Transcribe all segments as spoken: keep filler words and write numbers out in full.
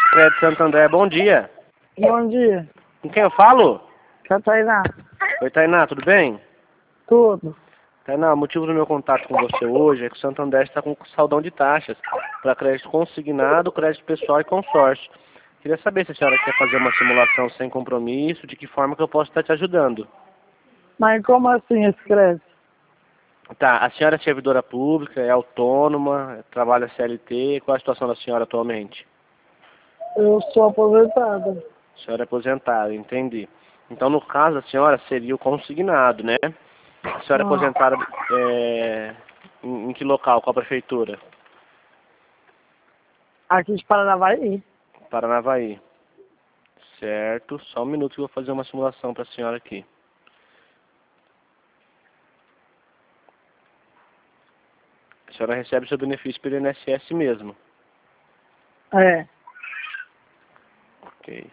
Crédito Santander, bom dia. Bom dia. Com quem eu falo? Catarina. Oi, Tainá, tudo bem? Tudo. Tainá, o motivo do meu contato com você hoje é que o Santander está com saldão de taxas para crédito consignado, crédito pessoal e consórcio. Queria saber se a senhora quer fazer uma simulação sem compromisso, de que forma que eu posso estar te ajudando. Mas como assim esse crédito? Tá, a senhora é servidora pública, é autônoma, trabalha C L T, qual a situação da senhora atualmente? Eu sou aposentada. A senhora é aposentada, entendi. Então, no caso da senhora, seria o consignado, né? A senhora é Ah. aposentada é, em, em que local? Qual prefeitura? Aqui de Paranavaí. Paranavaí. Certo. Só um minuto que eu vou fazer uma simulação para a senhora aqui. A senhora recebe seu benefício pelo I N S S mesmo. É. Ok.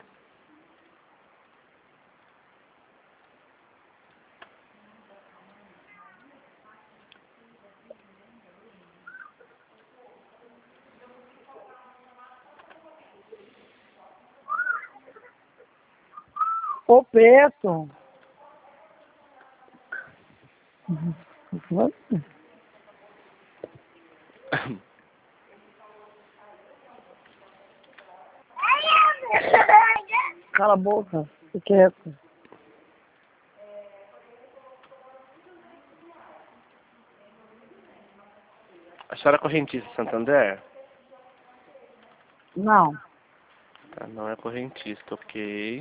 Ô, Peto. Cala a boca. Fique quieto. A senhora é correntista Santander? Não. Tá, não é correntista, ok.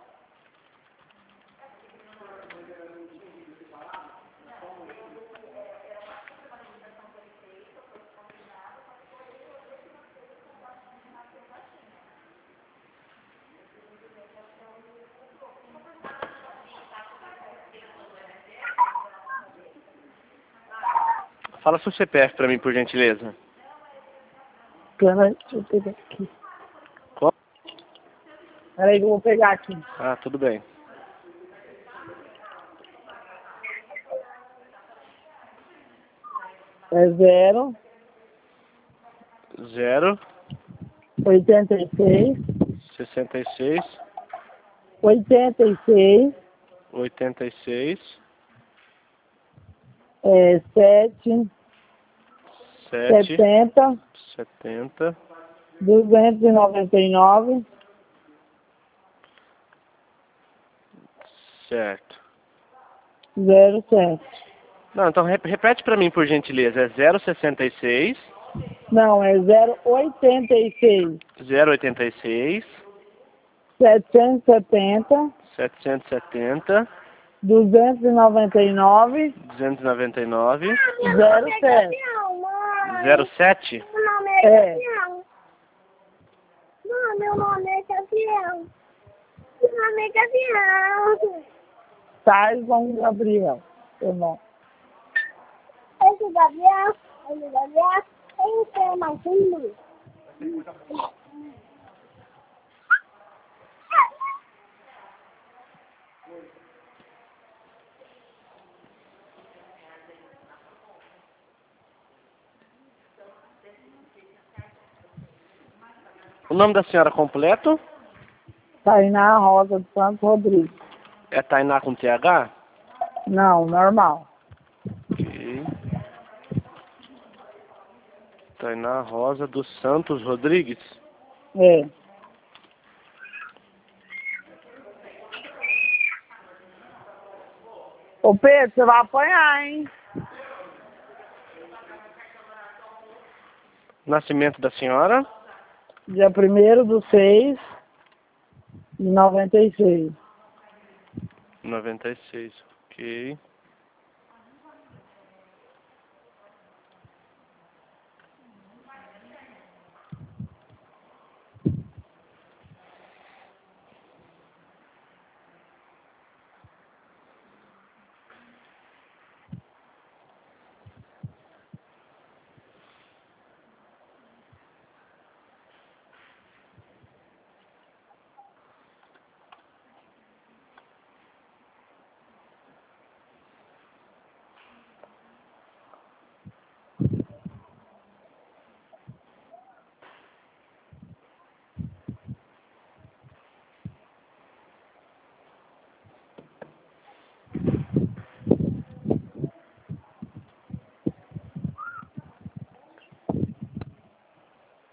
Fala seu C P F para mim, por gentileza. Peraí, deixa eu pegar aqui. Qual? Peraí que eu vou pegar aqui. Ah, tudo bem. É zero, Zero, oitenta e seis, sessenta e seis, oitenta e seis, oitenta e seis, é, sete, sete, setenta, setenta, duzentos e noventa e nove, certo. zero sete. Não, então rep- repete para mim, por gentileza. É zero sessenta e seis, Não, é zero oitenta e seis, zero oitenta e seis, setecentos e setenta, setecentos e setenta, duzentos e noventa e nove, duzentos e noventa e nove, zero sete. zero sete. Meu nome é É. Gabriel. Não, meu nome é Gabriel. Meu nome é Gabriel. Tyson Gabriel. Seu nome. Esse é Gabriel. Esse é Gabriel. Esse é Marcinho. O nome da senhora completo Tainá Rosa de Santos Rodrigues. é Tainá com T H? Não, normal. Ok. Tainá Rosa dos Santos Rodrigues. É. Ô Pedro, você vai apanhar, hein? Nascimento da senhora? Dia primeiro do seis de noventa e seis. noventa e seis. Ok.